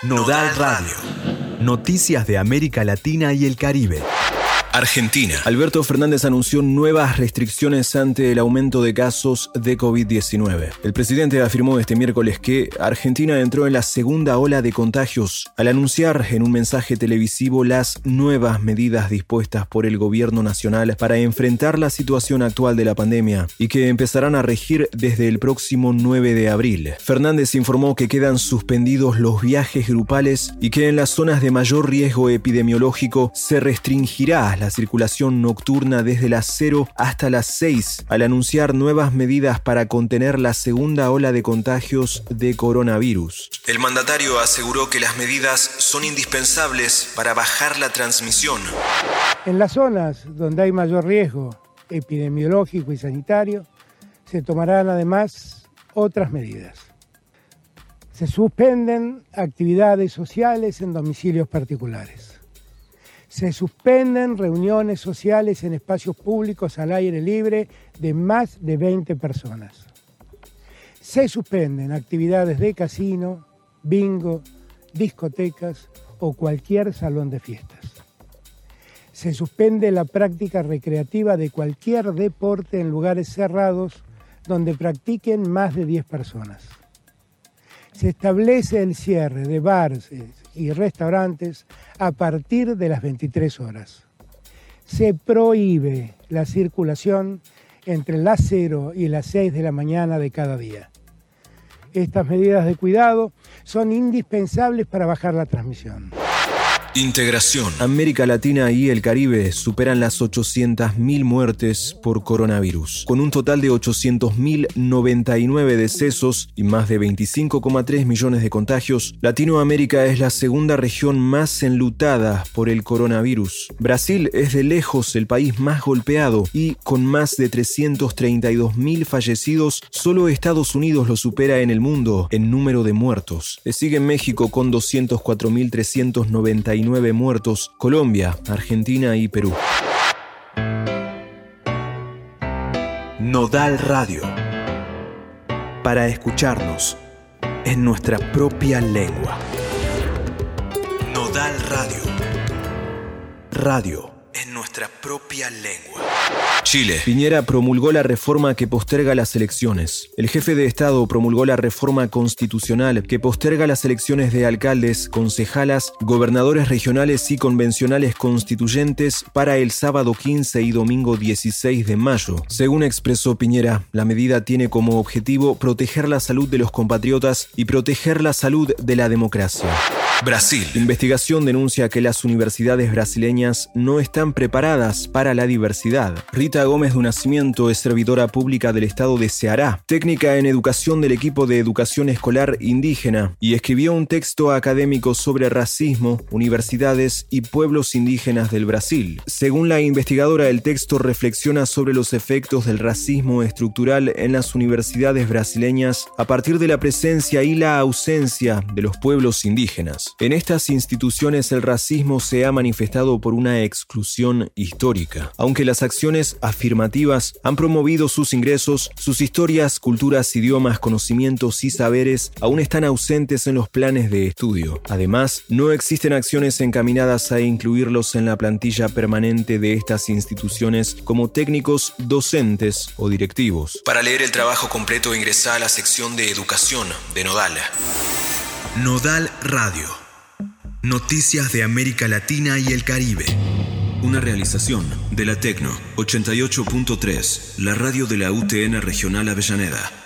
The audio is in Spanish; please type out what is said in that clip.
Nodal Radio. Noticias de América Latina y el Caribe. Argentina. Alberto Fernández anunció nuevas restricciones ante el aumento de casos de COVID-19. El presidente afirmó este miércoles que Argentina entró en la segunda ola de contagios al anunciar en un mensaje televisivo las nuevas medidas dispuestas por el gobierno nacional para enfrentar la situación actual de la pandemia y que empezarán a regir desde el próximo 9 de abril. Fernández informó que quedan suspendidos los viajes grupales y que en las zonas de mayor riesgo epidemiológico se restringirá la circulación nocturna desde las 0 hasta las 6, al anunciar nuevas medidas para contener la segunda ola de contagios de coronavirus. El mandatario aseguró que las medidas son indispensables para bajar la transmisión. En las zonas donde hay mayor riesgo epidemiológico y sanitario, se tomarán además otras medidas. Se suspenden actividades sociales en domicilios particulares. Se suspenden reuniones sociales en espacios públicos al aire libre de más de 20 personas. Se suspenden actividades de casino, bingo, discotecas o cualquier salón de fiestas. Se suspende la práctica recreativa de cualquier deporte en lugares cerrados donde practiquen más de 10 personas. Se establece el cierre de bares y restaurantes a partir de las 23 horas. Se prohíbe la circulación entre las 0 y las 6 de la mañana de cada día. Estas medidas de cuidado son indispensables para bajar la transmisión. Integración. América Latina y el Caribe superan las 800.000 muertes por coronavirus. Con un total de 800.099 decesos y más de 25,3 millones de contagios, Latinoamérica es la segunda región más enlutada por el coronavirus. Brasil es de lejos el país más golpeado y, con más de 332.000 fallecidos, solo Estados Unidos lo supera en el mundo en número de muertos. Le sigue México con 204.399 muertos, Colombia, Argentina y Perú. Nodal Radio. Para escucharnos en nuestra propia lengua. Nodal Radio. Radio en nuestra propia lengua. Chile. Piñera promulgó la reforma que posterga las elecciones. El jefe de Estado promulgó la reforma constitucional que posterga las elecciones de alcaldes, concejalas, gobernadores regionales y convencionales constituyentes para el sábado 15 y domingo 16 de mayo. Según expresó Piñera, la medida tiene como objetivo proteger la salud de los compatriotas y proteger la salud de la democracia. Brasil. La investigación denuncia que las universidades brasileñas no están preparadas para la diversidad. Rita Gómez do Nascimento es servidora pública del estado de Ceará, técnica en educación del equipo de educación escolar indígena, y escribió un texto académico sobre racismo, universidades y pueblos indígenas del Brasil. Según la investigadora, el texto reflexiona sobre los efectos del racismo estructural en las universidades brasileñas a partir de la presencia y la ausencia de los pueblos indígenas. En estas instituciones el racismo se ha manifestado por una exclusión histórica. Aunque las acciones afirmativas han promovido sus ingresos, sus historias, culturas, idiomas, conocimientos y saberes aún están ausentes en los planes de estudio. Además, no existen acciones encaminadas a incluirlos en la plantilla permanente de estas instituciones como técnicos, docentes o directivos. Para leer el trabajo completo ingresa a la sección de Educación de Nodal. Nodal Radio. Noticias de América Latina y el Caribe. Una realización de la Tecno 88.3, la radio de la UTN Regional Avellaneda.